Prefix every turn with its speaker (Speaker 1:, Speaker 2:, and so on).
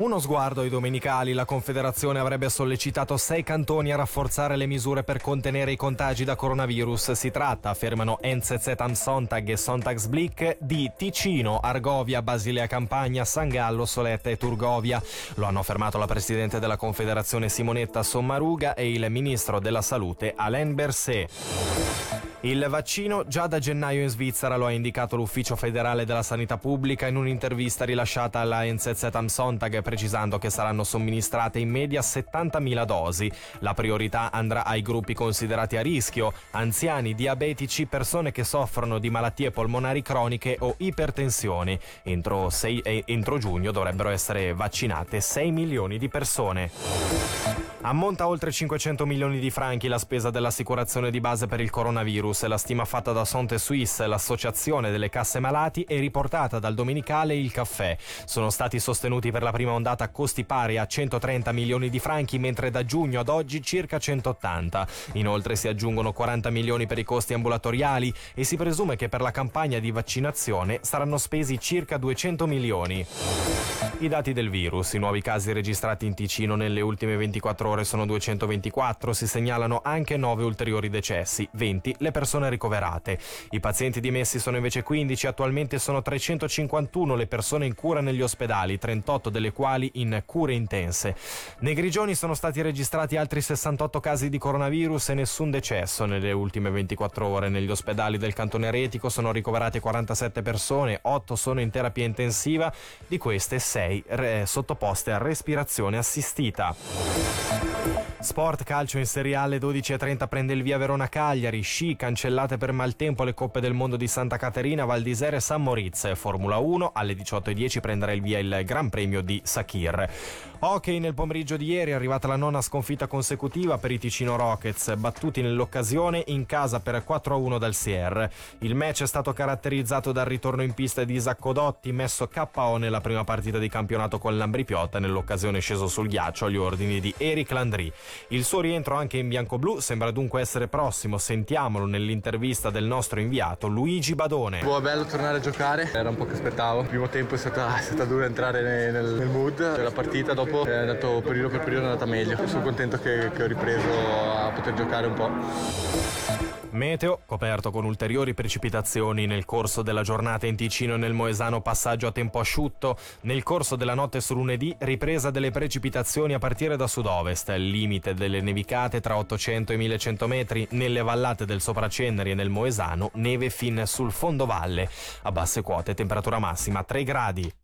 Speaker 1: Uno sguardo ai domenicali, la Confederazione avrebbe sollecitato 6 cantoni a rafforzare le misure per contenere i contagi da coronavirus. Si tratta, affermano NZZ am Sonntag e Sonntagsblick, di Ticino, Argovia, Basilea Campania, San Gallo, Soletta e Turgovia. Lo hanno affermato la presidente della Confederazione Simonetta Sommaruga e il ministro della Salute Alain Berset. Il vaccino già da gennaio in Svizzera, lo ha indicato l'Ufficio federale della sanità pubblica in un'intervista rilasciata alla NZZ am Sonntag, precisando che saranno somministrate in media 70.000 dosi. La priorità andrà ai gruppi considerati a rischio: anziani, diabetici, persone che soffrono di malattie polmonari croniche o ipertensione. Entro giugno dovrebbero essere vaccinate 6 milioni di persone. Ammonta a oltre 500 milioni di franchi la spesa dell'assicurazione di base per il coronavirus. La stima fatta da Santé Suisse, l'associazione delle casse malati, è riportata dal domenicale Il Caffè. Sono stati sostenuti per la prima ondata costi pari a 130 milioni di franchi, mentre da giugno ad oggi circa 180. Inoltre si aggiungono 40 milioni per i costi ambulatoriali e si presume che per la campagna di vaccinazione saranno spesi circa 200 milioni. I dati del virus: i nuovi casi registrati in Ticino nelle ultime 24 ore sono 224, si segnalano anche 9 ulteriori decessi, 20 le persone ricoverate. I pazienti dimessi sono invece 15, attualmente sono 351 le persone in cura negli ospedali, 38 delle quali in cure intense. Nei Grigioni sono stati registrati altri 68 casi di coronavirus e nessun decesso nelle ultime 24 ore. Negli ospedali del cantone Retico sono ricoverate 47 persone, 8 sono in terapia intensiva, di queste 6 sottoposte a respirazione assistita. Sport, calcio in Serie A alle 12:30 prende il via Verona-Cagliari. Sci, cancellate per maltempo le Coppe del Mondo di Santa Caterina, Val d'Isere e San Moritz. Formula 1 alle 18:10 prenderà il via il Gran Premio di Sakhir. Hockey, nel pomeriggio di ieri è arrivata la 9ª sconfitta consecutiva per i Ticino Rockets, battuti nell'occasione in casa per 4-1 dal Sierre. Il match è stato caratterizzato dal ritorno in pista di Isacco Dotti, messo KO nella prima partita di campionato con l'Ambrì-Piotta, nell'occasione sceso sul ghiaccio agli ordini di Eric Landry. Il suo rientro anche in bianco-blu sembra dunque essere prossimo. Sentiamolo nell'intervista del nostro inviato Luigi Badone.
Speaker 2: È bello tornare a giocare, era un po' che aspettavo. Il primo tempo è stata dura entrare nel mood della partita, dopo è andato periodo per periodo, è andata meglio. Sono contento che ho ripreso a poter giocare un po'.
Speaker 1: Meteo, coperto con ulteriori precipitazioni nel corso della giornata in Ticino e nel Moesano, passaggio a tempo asciutto. Nel corso della notte su lunedì, ripresa delle precipitazioni a partire da sud-ovest, limite delle nevicate tra 800 e 1100 metri, nelle vallate del Sopraceneri e nel Moesano, neve fin sul fondovalle. A basse quote, temperatura massima 3 gradi.